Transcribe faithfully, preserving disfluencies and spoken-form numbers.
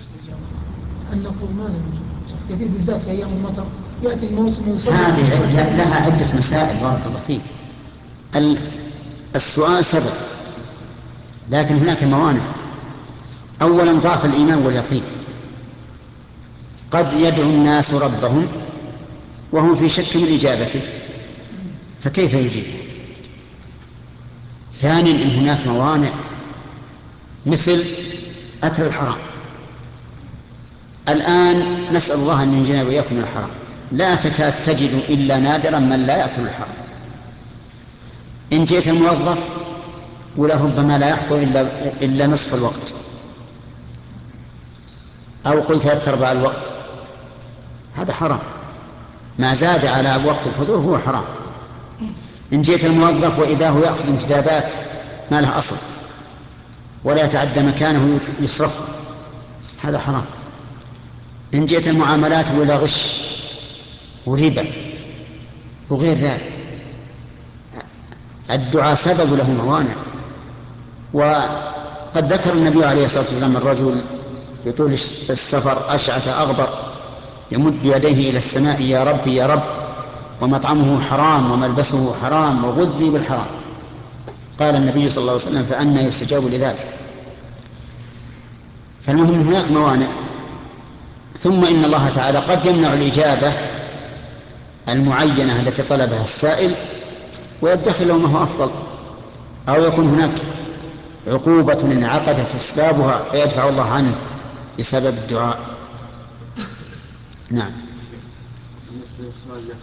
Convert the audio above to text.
أن نقول ما نجوز كثير بالذات في أيام المطر يأتي الموسم ويصلي. هذه لها عدة مسائل بارك الله فيك. السؤال سبب، لكن هناك موانع. أولا ضعف الإيمان واليقين، قد يدعو الناس ربهم وهم في شك من إجابته، فكيف يجيب؟ ثانيا إن هناك موانع مثل أكل الحرام. الآن نسأل الله أن ينجينا وإياكم من الحرام، لا تكاد تجد إلا نادرا من لا يأكل الحرام. إن جئت الموظف ولربما لا يحضر إلا, إلا نصف الوقت أو قل ثلاثة أرباع الوقت، هذا حرام، ما زاد على وقت الحضور هو حرام. إن جئت الموظف وإذا هو يأخذ انتدابات ما لها أصل ولا يتعدى مكانه يصرف، هذا حرام. إن جئت المعاملات ولا غش وربا وغير ذلك، الدعاء سبب له موانع. وقد ذكر النبي عليه الصلاة والسلام الرجل في طول السفر أشعث أغبر يمد يديه إلى السماء يا رب يا رب، ومطعمه حرام وملبسه حرام وغذي بالحرام. قال النبي صلى الله عليه وسلم فأنى يستجاب لذلك. فالمهم هناك موانع. ثم إن الله تعالى قد يمنع الإجابة المعينة التي طلبها السائل ويدخل له ما هو أفضل، أو يكون هناك عقوبة انعقدت أسبابها فيدفع الله عنه بسبب الدعاء. نعم. بالنسبة للسؤال